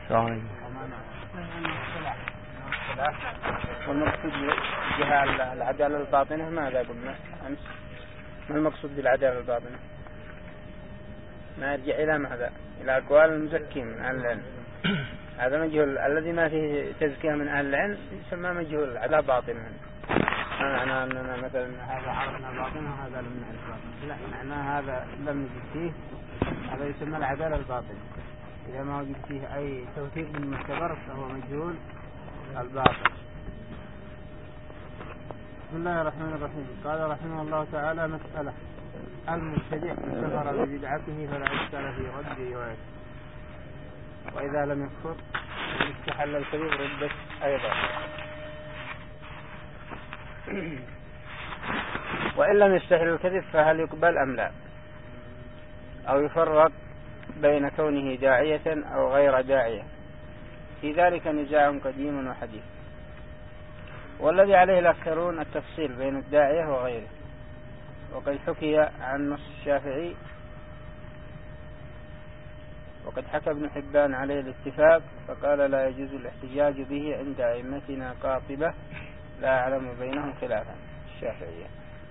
والمقصود بها العدالة الباطنة ماذا قلنا أمس؟ ما المقصود بالعدالة الباطنة؟ ما يرجع إلى ماذا؟ إلى أقوال المزكين من أهل العلم. هذا مجهول الذي ما فيه تزكية من أهل العلم يسمى مجهول على باطنة. ما معنى أننا مثلا هذا عرفنا باطنه وهذا لم نعرف باطنه؟ لا، معنى هذا لم نجد فيه، هذا يسمى العدالة الباطنة. إذا ما وجد فيه أي توثيق من معتبر فهو مجهول الباطن. بسم الله الرحمن الرحيم. قال رحمه الله تعالى: مسألة: المبتدع كفر ببدعته فلا إشكال في رد روايته، وإذا لم يكفر استحل الكذب ردت أيضا. وإن لم يستحل الكذب فهل يقبل أم لا؟ أو يفرق بين كونه داعية أو غير داعية؟ في ذلك نزاع قديم وحديث، والذي عليه الأكثرون التفصيل بين الداعية وغيره. وقد حكي عن نص الشافعي، وقد حكى ابن حبان عليه الاتفاق فقال: لا يجوز الاحتجاج به عند أئمتنا قاطبة لا أعلم بينهم خلافا. الشافعية.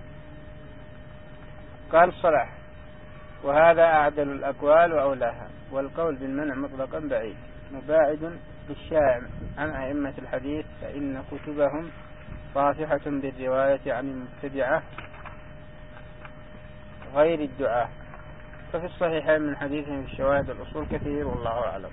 قال الصلاح: وهذا أعدل الأقوال وأولاها، والقول بالمنع مطلقا بعيد مباعد بالشائع عن أئمة الحديث، فإن كتبهم صافحة بالرواية عن المبتدعة غير الدعاة، ففي الصحيحين من حديثهم في الشواهد الأصول كثير، والله أعلم.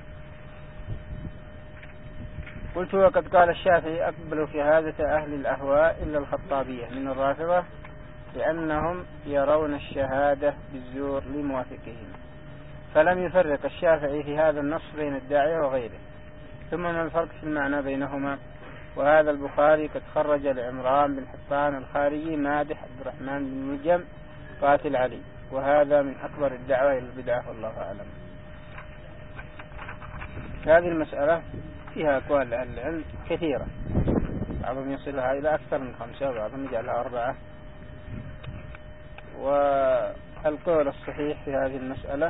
قلت: وقد قال الشافعي: أقبلوا في هذا أهل الأهواء إلا الخطابية من الرافضة، لأنهم يرون الشهادة بالزور لموافقهم. فلم يفرق الشافعي في هذا النص بين الداعية وغيره. ثم ما الفرق في المعنى بينهما؟ وهذا البخاري قد خرج لعمران بن حطان الخارجي مادح عبد الرحمن بن ملجم قاتل علي، وهذا من أكبر الدعوة إلى البدعة، والله أعلم. هذه المسألة فيها أقوال أهل العلم كثيرة، بعضهم يصلها إلى أكثر من 5 وبعضهم يجعلها 4. والقول الصحيح في هذه المسألة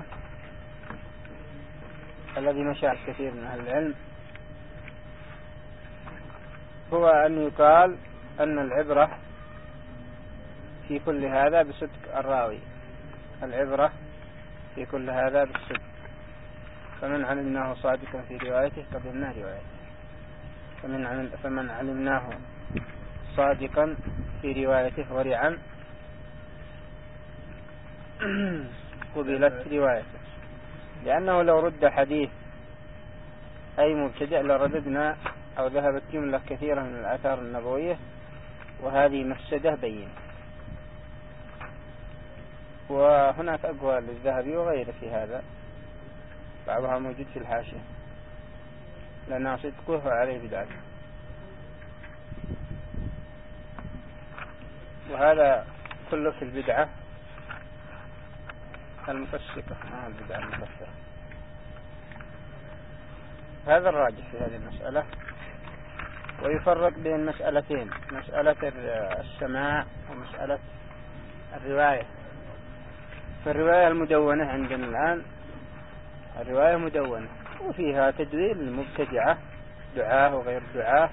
الذي مشى الكثير من أهل العلم هو أن يقال أن العبرة في كل هذا بصدق الراوي. العبرة في كل هذا بالصدق، فمن علمناه صادقا في روايته قبلنا روايته، فمن علمناه صادقا في روايته ورعا قبلت روايته. لأنه لو رد حديث أي مبتدع لرددنا أو ذهبت جملة كثيرة من الآثار النبوية، وهذه مفسدة بينة. وهناك أقوال للذهبي وغيره في هذا، بعضها موجود في الحاشية، لأنه صدقه عليه بدعة. وهذا كله في البدعة المفسقة، ما البدعة المكفرة. هذا الراجح في هذه المسألة. ويفرق بين مسألتين: مسألة السماع ومسألة الرواية. فالرواية المدونة عندنا الآن الرواية مدونة وفيها تدوين المبتدعة دعاه وغير دعاه،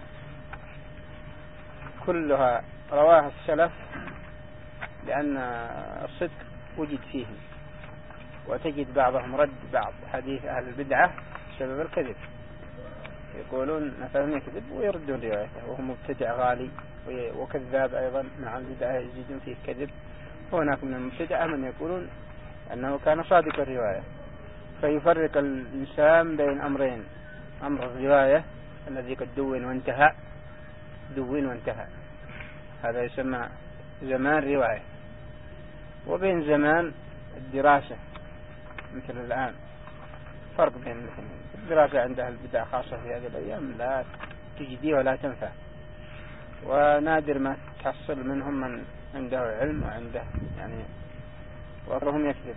كلها رواها السلف لأن الصدق وجد فيهم. وتجد بعضهم رد بعض حديث أهل البدعة بسبب الكذب، يقولون مثلا يكذب ويردون روايته وهو مبتدع غالي وكذاب أيضا، مع البدعة يزيدون فيه كذب. وهناك من المبتدعة من يقولون أنه كان صادق الرواية. فيفرق الإنسان بين أمرين: أمر الرواية الذي قد دون وانتهى، هذا يسمى زمان رواية. وبين زمان الدراسة مثل الآن، فرق بين الاثنين. الدراسة عندها البدع خاصة في هذه الأيام لا تجدي ولا تنفع، ونادر ما تحصل منهم من عنده علم وعنده يعني وأكثرهم يكذب.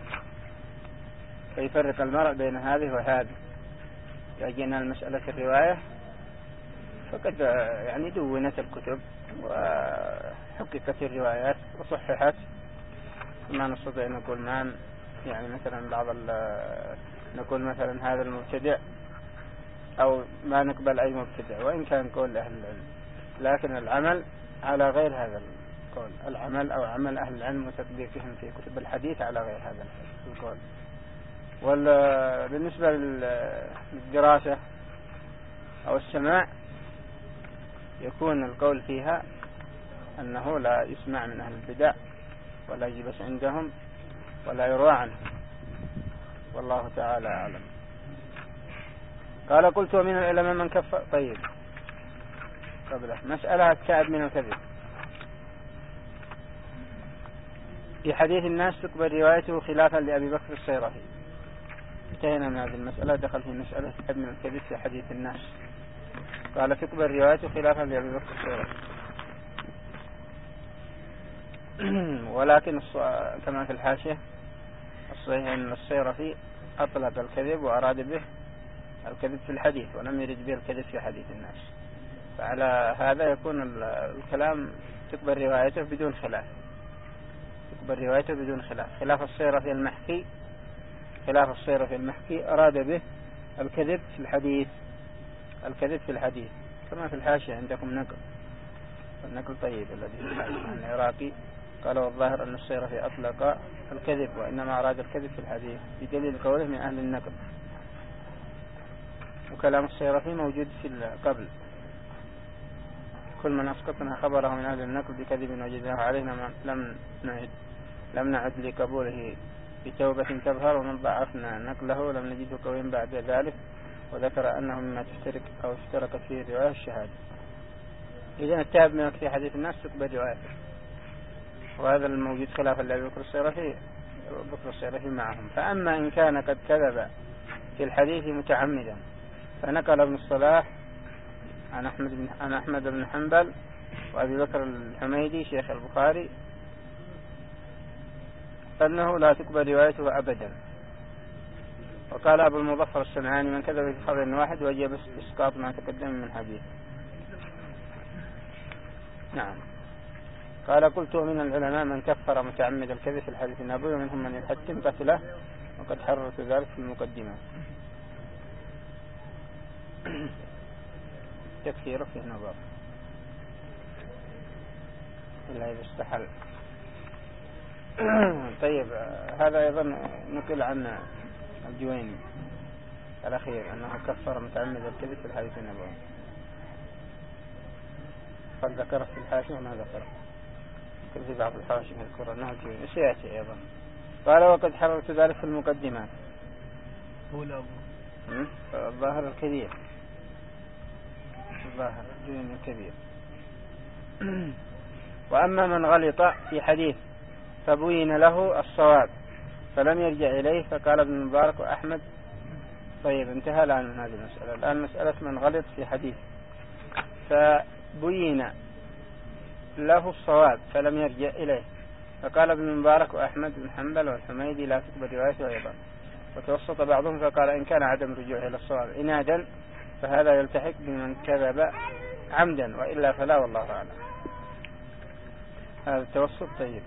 فيفرق المرء بين هذه وهذه. يجينا المسألة الرواية فقد يعني دونت الكتب وحققت الروايات وصححت، ما نستطيع نقول يعني مثلا نقول مثلا هذا المبتدع أو ما نقبل أي مبتدع وإن كان قول أهل العلم، لكن العمل على غير هذا القول، العمل أو عمل أهل العلم وتطبيقهم في كتب الحديث على غير هذا القول. وبالنسبة للدراسة أو السماع يكون القول فيها أنه لا يسمع من أهل البدع ولا يجلس عندهم ولا يروى عنهم، والله تعالى أعلم. قال قلت ومن العلماء من كفر. طيب قبله مسألة التعب من الكذب. في حديث الناس تقبل روايته خلافا لأبي بكر الصيرفي. انتهينا من هذه المسألة، دخل في مسألة التعب من الكذب في حديث الناس. قال تقبل روايته خلافا لأبي بكر الصيرفي، ولكن كما في الحاشية الصحيح أن الصيرفي أطلق الكذب وأراد به الكذب في الحديث ولم يرد به الكذب في حديث الناس. فعلى هذا يكون الكلام تقبل روايته بدون خلاف، تقبل روايته بدون خلاف. خلاف الصيرفي المحكي، خلاف الصيرفي المحكي أراد به الكذب في الحديث، الكذب في الحديث كما في الحاشية عندكم نقل، النقل طيب الذي في الحاشية عن العراقي قال والظاهر أن الصيرفي أطلق الكذب وإنما أراد الكذب في الحديث بدليل قوله من أهل النقل. وكلام الصيرفي موجود في قبل كل من أسقطنا خبره من أهل النقل بكذب وجدناه علينا لم نعد لقبوله بتوبة تظهر، ومن ضعفنا نقله لم نجده قويا بعد ذلك، وذكر أنه مما تشترك أو اشتركت فيه الرواية الشهادة. إذن التعب من في حديث الناس تقبل روايته، وهذا الموجود خلافا لأبي بكر الصيرفي معهم. فأما إن كان قد كذب في الحديث متعمدا فنقل ابن الصلاح عن أحمد بن حنبل وأبي بكر الحميدي شيخ البخاري أنه لا تقبل روايته أبدا. وقال أبو المظفر الصنعاني من كذب في خبر واحد وجب إسقاط ما تقدم من حديث. نعم. قال قلت من العلماء من كفر متعمد الكذب في الحديث النبوي ومنهم من يحتم قتله، وقد حررت ذلك في المقدمة. تكفيره فيه نظر إلا إذا استحل. طيب هذا أيضا نقل عن الجويني الأخير أنه كفر متعمد الكذب في الحديث النبوي، قد ذكره في الحاشية وما ذكره في بعض الحواشي يذكر أنه الجويني سيأتي أيضا. قال وقد حررت ذلك في المقدمات. الظاهر الكبير، الظاهر الجويني الكبير. وأما من غلط في حديث فبين له الصواب فلم يرجع إليه فقال ابن المبارك وأحمد. طيب انتهى الآن من هذه المسألة. الآن مسألة من غلط في حديث فبين له الصواب فلم يرجع إليه فقال ابن المبارك وأحمد بن حنبل والحميدي لا تقبل روايته أيضا. وتوسط بعضهم فقال إن كان عدم رجوع إلى الصواب عنادا فهذا يلتحق بمن كذب عمدا وإلا فلا، والله أعلم. هذا التوسط طيب.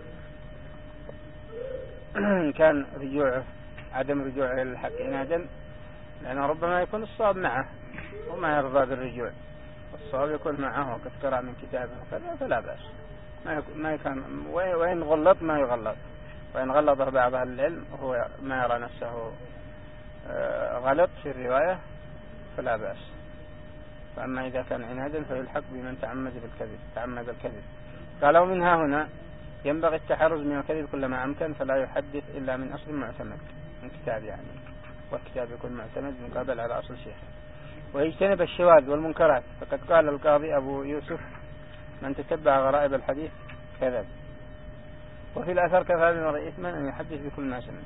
إن كان رجوعه عدم رجوعه إلى الحق عنادا، لأنه ربما يكون الصواب معه وما يرضى بالرجوع، الصواب يكون معه وقد قرأ من كتابه فلا بأس. ما يكون وإن غلط ما يغلط، وإن غلطه بعض أهل العلم وهو ما يرى نفسه غلط في الرواية فلا بأس. فأما إذا كان عنادا فيلحق بمن تعمد الكذب. قال ومنها هنا ينبغي التحرز من الكذب كلما أمكن، فلا يحدث إلا من أصل معتمد من كتاب يعني، والكتاب يكون معتمد مقابل على أصل شيخ. ويجتنب الشواذ والمنكرات، فقد قال القاضي أبو يوسف من تتبع غرائب الحديث كذب. وفي الأثر كفى بمرء إثما أن يحدث بكل ما سمع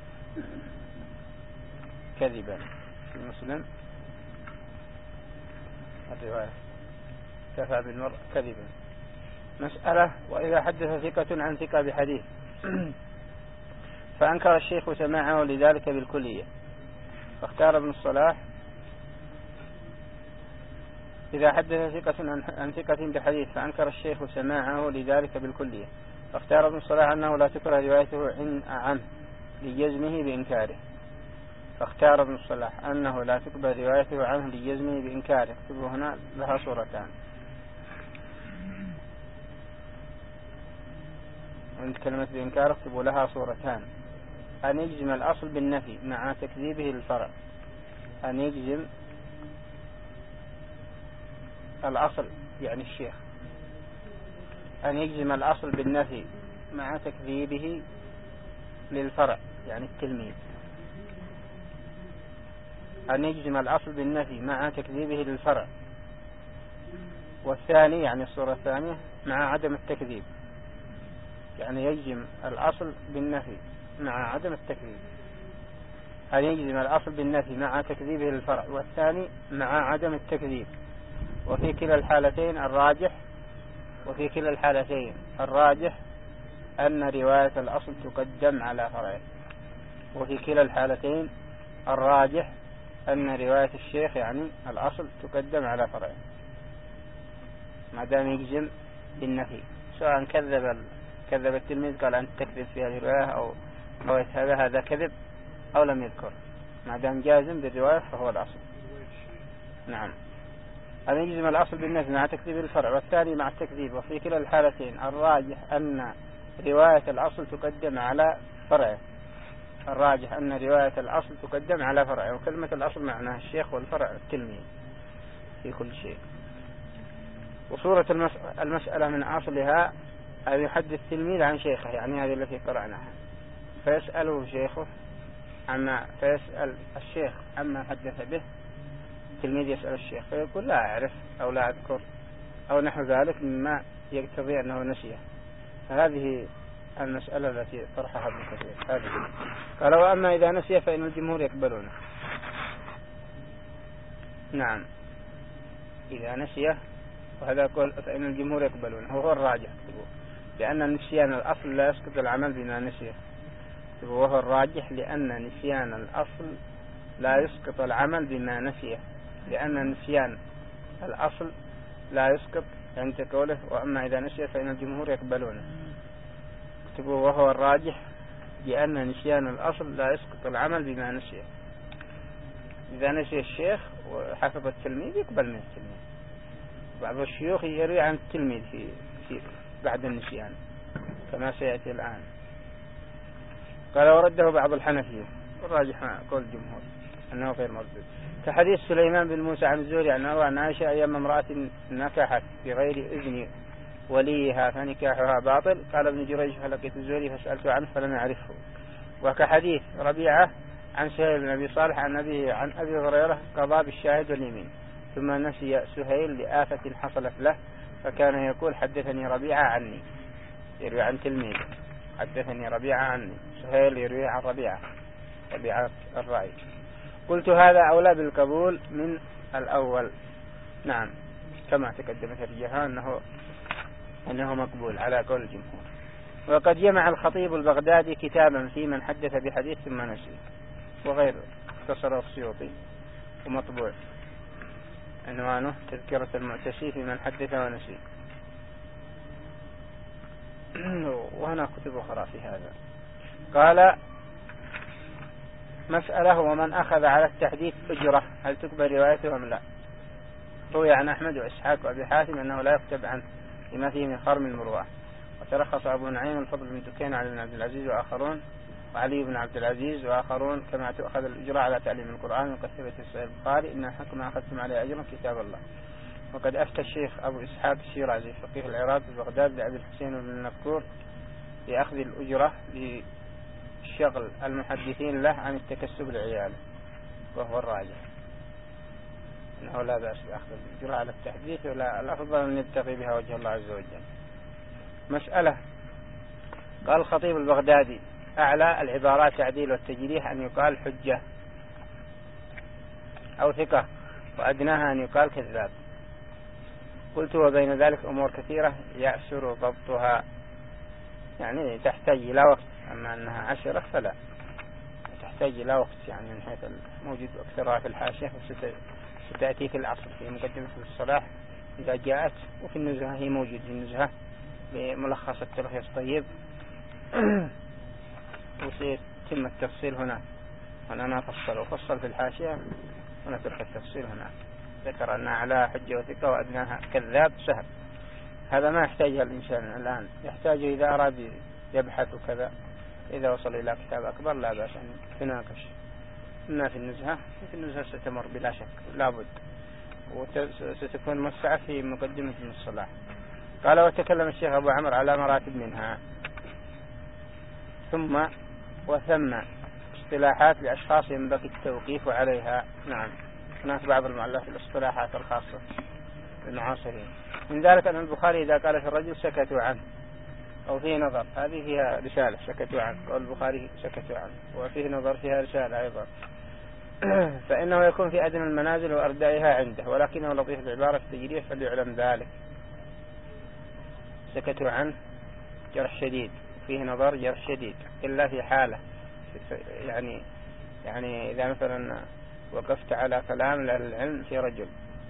كذبا. في مسلم الرواية كفى بالمرء كذبا. مسألة وإذا حدث ثقة عن ثقة بحديث فأنكر الشيخ سماعه لذلك بالكلية فاختار ابن الصلاح إذا حدث ثقة عن ثقة بحديث فأنكر الشيخ سماعه لذلك بالكلية فاختار ابن الصلاح أنه لا تكره روايته عنه لجزمه بإنكاره. فاختار ابن الصلاح أنه لا تقبل روايته عنه لجزمه بإنكاره. اكتبوا هنا لها صورتان، عند كلمة بإنكار اكتبوا لها صورتان: أن يجزم الأصل بالنفي مع تكذيبه للفرع. أن يجزم الأصل يعني الشيخ، أن يجزم الأصل بالنفي مع تكذيبه للفرع يعني التلميذ. أن يجزم الأصل بالنفي مع تكذيبه للفرع. والثاني يعني الصورة الثانية مع عدم التكذيب، يعني يجزم الأصل بالنفي مع عدم التكذيب. أن يجزم الأصل بالنفي مع تكذيبه للفرع، والثاني مع عدم التكذيب. وفي كلا الحالتين الراجح أن رواية الأصل تقدم على فرعه. وفي كلا الحالتين الراجح أن رواية الشيخ يعني الأصل تقدم على فرعه ما دام يجزم بالنفي، سواء كذب التلميذ قال أنت تكذب في هذه الرواية أو هذا كذب أو لم يذكر، ما دام جازم بالرواية فهو الأصل. نعم. أن يجزم الأصل بالنفي مع تكذيب الفرع، والثاني مع التكذيب. وفي كلا الحالتين الراجح أن رواية الأصل تقدم على فرعه. الراجح أن رواية الأصل تقدم على فرعه، وكلمة الأصل معناها الشيخ والفرع التلميذ في كل شيء. وصورة المسألة من أصلها أن يحدث التلميذ عن شيخه، يعني هذه التي قرأناها، فيسأل الشيخ عما حدث به. التلميذ يسأل الشيخ فيقول لا أعرف أو لا أذكر أو نحو ذلك مما يقتضي أنه نسيه. فهذه المسألة التي طرحها ابن كثير هذه. قال: وأما إذا نسي فإن الجمهور يقبلونه. نعم، إذا نسي وهذا قول فإن الجمهور يقبلونه وهو الراجح، لأن نسيان الأصل لا يسقط العمل بما نسيه. وهو الراجح لأن نسيان الأصل لا يسقط العمل بما نسيه، لأن نسيان الأصل لا يسقط عند قوله وأما إذا نسي فإن الجمهور يقبلونه. اكتبوا وهو الراجح لأن نسيان الأصل لا يسقط العمل بما نسيه. إذا نسي الشيخ وحفظ التلميذ يقبل من التلميذ. بعض الشيوخ يروي عن التلميذ في بعد النسيان كما سيأتي الآن. قال: ورده بعض الحنفية، والراجح قول الجمهور أنه غير مردود، كحديث سليمان بن موسى عن الزهري عن عائشة أيام امرأة نكحت بغير إذن وليها فنكاحها باطل. قال ابن جريج: فلقيت الزهري فسألت عنه فلم يعرفه. وكحديث ربيعة عن سهيل بن أبي صالح عن أبي هريرة قضى بالشاهد واليمين، ثم نسي سهيل لآفة حصلت له فكان يقول: حدثني ربيعة عني، يروي عن تلميذ حدثني ربيعة عني. سهيل يروي عن ربيعة الرأي. قلت: هذا أولى بالقبول من الأول. نعم، كما تقدم ترجيحها أنه مقبول على قول الجمهور. وقد جمع الخطيب البغدادي كتابا في من حدث بحديث ثم نسي، وغير اختصره السيوطي ومطبوع، عنوانه تذكرة المعتسي في من حدث ونسي. وهنا كتب أخرى في هذا. قال: مسألة: ومن أخذ على التحديث أجرة هل تقبل روايته أم لا؟ روي عن أحمد وإسحاق وأبي حاتم أنه لا يكتب عنه لما فيه من خرم المروءة. وترخص أبو نعيم الفضل بن دكين علي بن عبد العزيز وآخرون وعلي بن عبد العزيز وآخرون كما تؤخذ الأجرة على تعليم القرآن وكثرة الصحيح البخاري إن حكم أخذتم عليه أجرا كتاب الله. وقد أفتى الشيخ أبو إسحاق الشيرازي فقيه العراق ببغداد لأبي الحسين بن المذكور بأخذ الأجرة لشغل المحدثين له عن التكسب لعياله، وهو الراجح أنه لا بأس بأخذ الأجرة على التحديث، ولا الأفضل أن يبتغي بها وجه الله عز وجل. مسألة: قال الخطيب البغدادي: أعلى العبارات تعديل والتجريح أن يقال حجة أو ثقة، وأدناها أن يقال كذاب. قلت: وبين ذلك أمور كثيرة يأسر ضبطها، يعني تحتاج إلى وقت، أما أنها 10 فلا تحتاج إلى وقت، يعني من حيث موجود أكثرها في الحاشية، وستأتي في الأصل في مقدمة الصلاح إذا جاءت، وفي النزهة هي موجود في النزهة بملخص التلخيص طيب، وسيتم التفصيل هنا هنا ما فصل في الحاشية ونترك التفصيل هناك. ذكر أن أعلى حجة وثقة وأدناها كذاب سهل. هذا ما يحتاجها الإنسان الآن، يحتاج إذا أراد يبحث وكذا، إذا وصل إلى كتاب أكبر لا بأس أن تناقش. إما في النزهة ستمر بلا شك لابد، وستكون موسعة في مقدمة ابن الصلاح. قال وتكلم الشيخ أبو عمرو على مراتب منها. ثم اصطلاحات لأشخاص ينبغي التوقيف عليها. نعم، هناك بعض المؤلفات الاصطلاحات الخاصة بالمعاصرين. من ذلك أن البخاري إذا قال في الرجل سكتوا عنه أو فيه نظر، هذه فيها رسالة سكتوا عنه، قال البخاري سكتوا عنه، وفيه نظر فيها رسالة أيضا. فإنه يكون في أدنى المنازل وأردائها عنده، ولكنه لطيف العبارة في التجريح فليعلم ذلك. سكتوا عنه جرح شديد، فيه نظر جرح شديد، إلا في حالة يعني إذا مثلا وقفت على كلام لأهل العلم في رجل،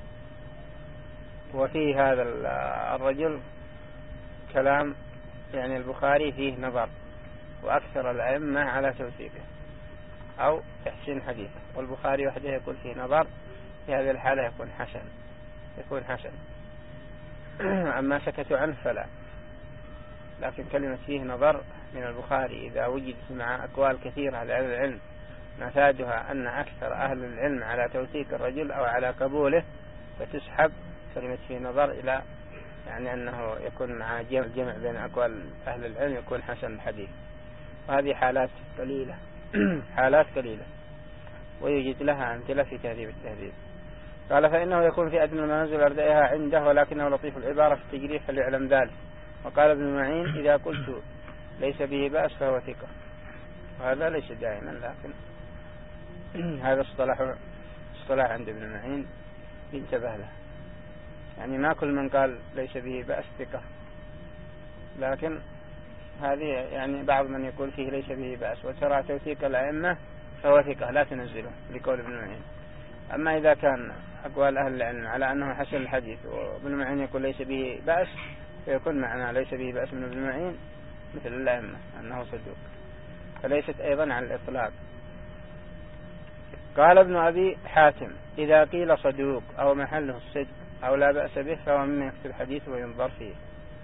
وفي هذا الرجل كلام يعني البخاري فيه نظر، وأكثر الأئمة على توثيقه أو تحسين حديثه، والبخاري وحده يكون فيه نظر، في هذه الحالة يكون حسن. أما سكتوا عنه فلا. لكن كلمة فيه نظر من البخاري إذا وجدت مع أقوال كثيرة لأهل العلم نتاجها أن أكثر أهل العلم على توثيق الرجل أو على قبوله، فتسحب كلمة فيه نظر إلى يعني أنه يكون مع جمع بين أقوال أهل العلم يكون حسن الحديث. وهذه حالات قليلة حالات قليلة، ويوجد لها أمثلة في تهذيب التهذيب. قال فإنه يكون في أدنى المنازل أردائها عنده، ولكنه لطيف العبارة في التجريح فليعلم ذلك. وقال ابن معين إذا قلت ليس به بأس فهو ثقة، وهذا ليس دائما، لكن هذا اصطلاح عند ابن معين ينتبه له. يعني ما كل من قال ليس به بأس ثقة، لكن هذه يعني بعض من يقول فيه ليس به بأس، وترى توثيق الأئمة فهو ثقة لا تنزله لقول ابن معين. أما إذا كان أقوال أهل العلم على أنه حسن الحديث وابن معين يقول ليس به بأس، فيكون معنى ليس به بأس من ابن معين مثل الأئمة أنه صدوق، فليست أيضا على الإطلاق. قال ابن أبي حاتم إذا قيل صدوق أو محله الصدق أو لا بأس به فهو مما يكتب الحديث وينظر فيه.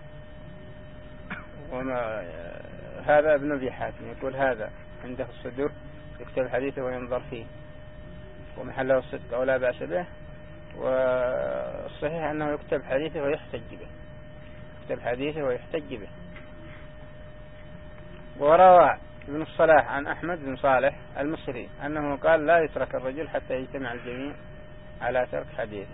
هذا ابن أبي حاتم يقول هذا عنده الصدوق يكتب الحديث وينظر فيه، ومحله الصدق أو لا بأس به. والصحيح أنه يكتب حديثه ويحتج به. وروى ابن الصلاح عن أحمد بن صالح المصري أنه قال لا يترك الرجل حتى يجتمع الجميع على ترك حديثه.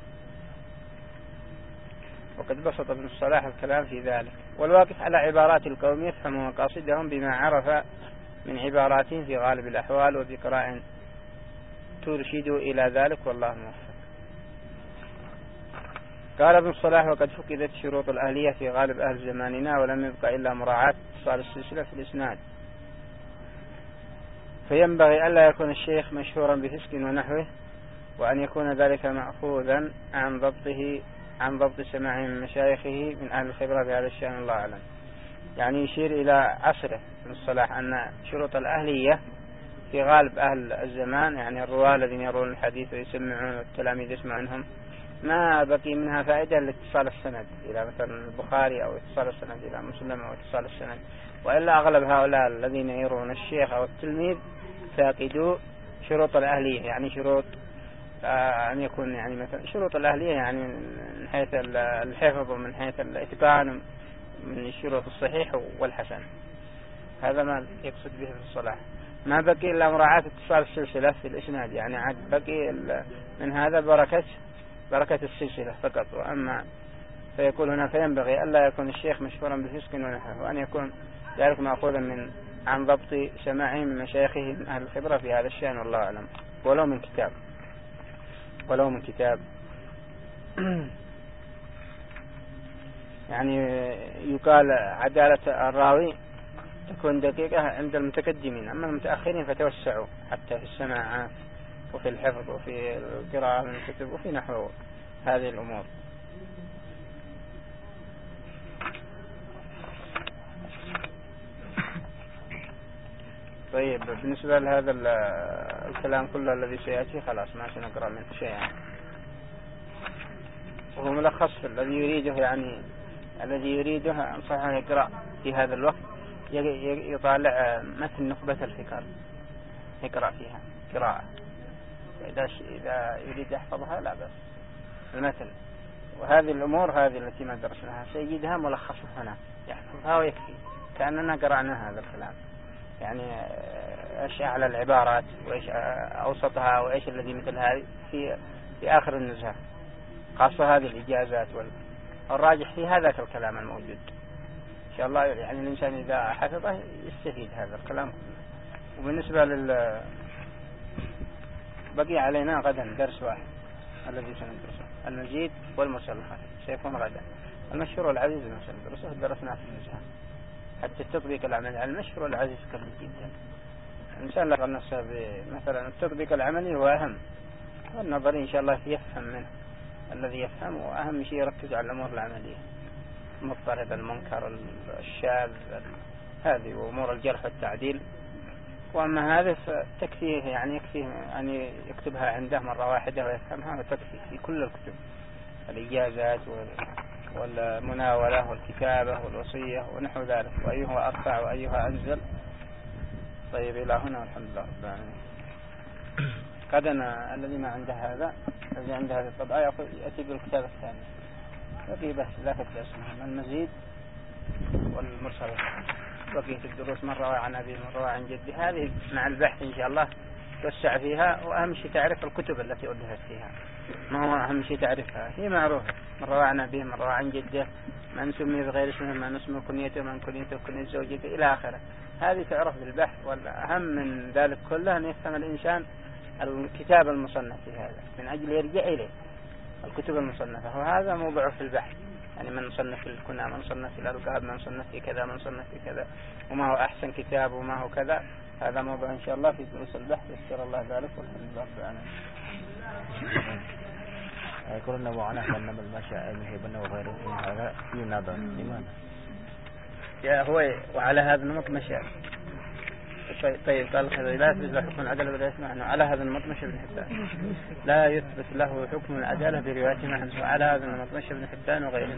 وقد بسط ابن الصلاح الكلام في ذلك. والواقف على عبارات القوم يفهم مقاصدهم بما عرف من عباراتهم في غالب الأحوال وبقراء ترشد إلى ذلك، والله موفق. قال ابن الصلاح وقد فقدت شروط الأهلية في غالب أهل زماننا، ولم يبقى إلا مراعاة اتصال السلسلة في الإسناد، فينبغي ألا يكون الشيخ مشهورا بفسق ونحوه، وأن يكون ذلك مأخوذا عن ضبط سماع من مشايخه من أهل الخبرة بهذا الشأن، الله أعلم. يعني يشير إلى عصره ابن الصلاح أن شروط الأهلية في غالب أهل الزمان، يعني الرواة الذين يرون الحديث ويسمعون والتلاميذ يسمعونهم، ما بقي منها فائدة لاتصال السند إلى مثلا البخاري أو اتصال السند إلى مسلم أو اتصال السند. وإلا أغلب هؤلاء الذين يرون الشيخ أو التلميذ فاقدوا شروط الأهلية، يعني شروط أن يكون يعني مثلا شروط الأهلية يعني من حيث الحفظ ومن حيث الإتقان من الشروط الصحيح والحسن. هذا ما يقصد به في الصلاح. ما بقي إلا مراعاة اتصال السلسلة في الإسناد، يعني عاد بقي من هذا بركة السلسلة فقط. وأما فيقول هنا فينبغي ألا يكون الشيخ مشهورا بفسق ونحوه، وأن يكون ذلك مأخوذا عن ضبط سماعه من مشايخه من أهل الخبرة في هذا الشأن، والله أعلم. ولو من كتاب يعني يقال عدالة الراوي تكون دقيقة عند المتقدمين، أما المتأخرين فتوسعوا حتى في السماعات وفي الحفظ وفي القراءة من الكتب وفي نحو هذه الأمور. طيب بالنسبة لهذا الكلام كله الذي سيأتي خلاص ما سنقرأ منه شيء يعني. وهو ملخص الذي يريده يعني الذي يريده أنصحه يقرأ في هذا الوقت يطالع متن نخبة الفكر يقرأ فيها قراءة. إذا يريد يحفظها لا بأس المثل. وهذه الأمور هذه التي ما درسناها سيجدها ملخصة هنا يحفظها ويكفي كأننا قرأنا هذا الكلام يعني إيش أعلى العبارات وإيش أوسطها وإيش الذي مثل هذه في آخر النزهة خاصة هذه الإجازات والراجح في هذاك الكلام الموجود إن شاء الله يعني الإنسان إذا حفظه يستفيد هذا الكلام. وبالنسبة بقي علينا غدا درس واحد الذي سندرسه المزيد والمرسل الخفي سيكون غدا. المشهور والعزيز ما سندرسه درسناه في النزهة حتى التطبيق العملي على المشهور والعزيز كبير جدا. الإنسان لقى نفسه مثلا التطبيق العملي هو أهم والنظري إن شاء الله يفهم منه الذي يفهم وأهم شيء يركز على الأمور العملية المضطرب المنكر الشاذ هذه وأمور الجرح والتعديل. وأما هذا تكفيه يعني يكفيه أن يكتبها عنده مرة واحدة ويفهمها وتكفي في كل الكتب الإجازات والمناولة والكتابة والوصية ونحو ذلك وأيها أرفع وأيها أنزل. طيب إلى هنا والحمد لله رب العالمين. قدنا الذي ما عنده هذا الذي عنده هذه الطبعة يأتي بالكتاب الثاني وفي بس لا تبدأ اسمها المزيد والمرسل. بقية الدروس من روى عن أبي من روى عن جدي هذه مع البحث إن شاء الله توسع فيها. وأهم شيء تعرف الكتب التي ألفت فيها ما هو أهم شيء تعرفها هي معروفة من روى عن أبيه من روى عن جده من سمي بغير اسمه من اسمه كنيته من كنيته كنية زوجته إلى آخره. هذه تعرف بالبحث. والأهم من ذلك كله أن يفهم الإنسان الكتاب المصنف في هذا من أجل يرجع إليه الكتب المصنفة. وهذا موضوع في البحث يعني من صنف في الكنى من صنف في الألقاب من صنف في كذا من صنف في كذا وما هو أحسن كتاب وما هو كذا. هذا موضوع إن شاء الله في دروس البحث يسر الله ذلك والحمد لله رب العالمين. يقولون أبو عنه أن المشاء المهيبنا وغيره هذا في نظر لماذا؟ يا هو وعلى هذا النمط مشاء. طيب قال هذا لا يثبت له حكم العدالة بلا يسمع أنه على هذا النمط مشى ابن حبان لا يثبت له حكم العدالة برواية معهد. وعلى هذا النمط مشى ابن حبان وغيره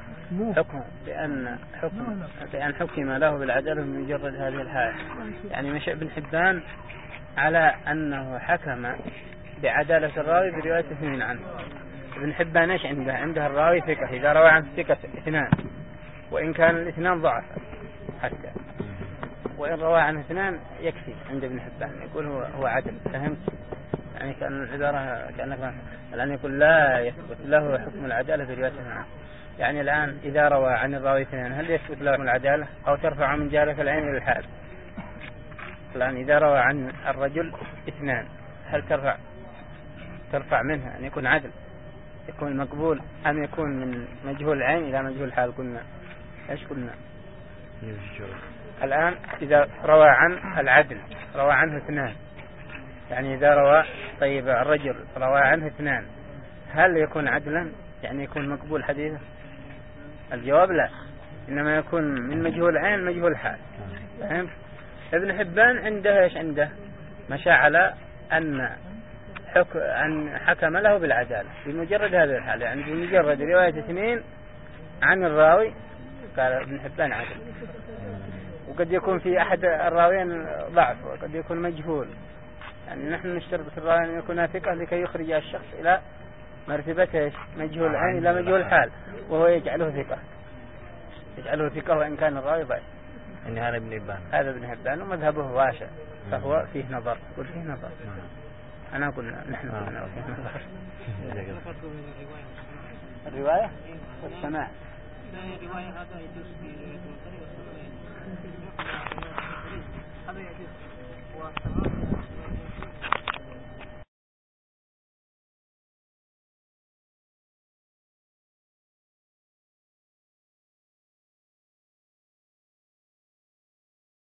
بأن حكم له بالعدالة بمجرد هذه الحالة. يعني مشى ابن حبان على أنه حكم بعدالة الراوي برواية اثنين عنه. ابن حبان ايش عنده الراوي ثقة إذا روى عن ثقة اثنان وإن كان الاثنان ضعف حتى وإن روى عن اثنان يكفي عند ابن حبان يقول هو عدل. فهمت يعني كأن العبارة كأنك الآن يقول لا يثبت له حكم العدالة برواية عنه. يعني الآن إذا روى عن الراوي اثنان هل يثبت له حكم العدالة أو ترفع من جالة العين إلى الحال؟ الآن إذا روى عن الرجل اثنان هل ترفع منها أن يكون عدل يكون مقبول أم يكون من مجهول العين إلى مجهول الحال؟ قلنا إيش قلنا الآن إذا روى عن العدل روى عنه اثنان يعني إذا روى طيب الرجل روى عنه اثنان هل يكون عدلا يعني يكون مقبول حديثه؟ الجواب لا إنما يكون من مجهول العين مجهول الحال. فهم؟ ابن حبان عنده ايش عنده مشى على أن حكم له بالعدالة بمجرد هذه الحالة يعني بمجرد رواية اثنين عن الراوي قال ابن حبان عدل. وقد يكون في أحد الراويين ضعف وقد يكون مجهول يعني نحن نشترط في الراوي أن يكون ثقة لكي يخرج الشخص إلى مرتبة مجهول العين إلى مجهول الحال وهو يجعله ثقة وإن كان الراوي ضعيف. إن هذا ابن حبان ومذهبه واسع فهو فيه نظر. قل فيه نظر أنا قلنا نحن قلنا فيه نظر. الرواية والسماع الرواية هذا يجوز في رواية هذا يجوز